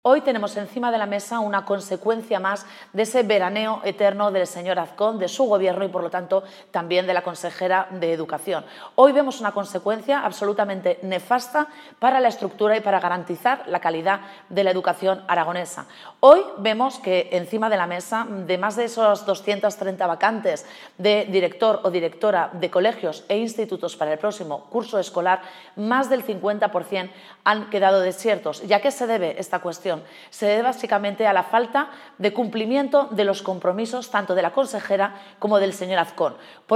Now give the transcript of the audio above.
Hoy tenemos encima de la mesa una consecuencia más de ese veraneo eterno del señor Azcón, de su gobierno y, por lo tanto, también de la consejera de Educación. Hoy vemos una consecuencia absolutamente nefasta para la estructura y para garantizar la calidad de la educación aragonesa. Hoy vemos que encima de la mesa, de más de esos 230 vacantes de director o directora de colegios e institutos para el próximo curso escolar, más del 50% han quedado desiertos. ¿Y a qué se debe esta cuestión? Se debe básicamente a la falta de cumplimiento de los compromisos tanto de la consejera como del señor Azcón.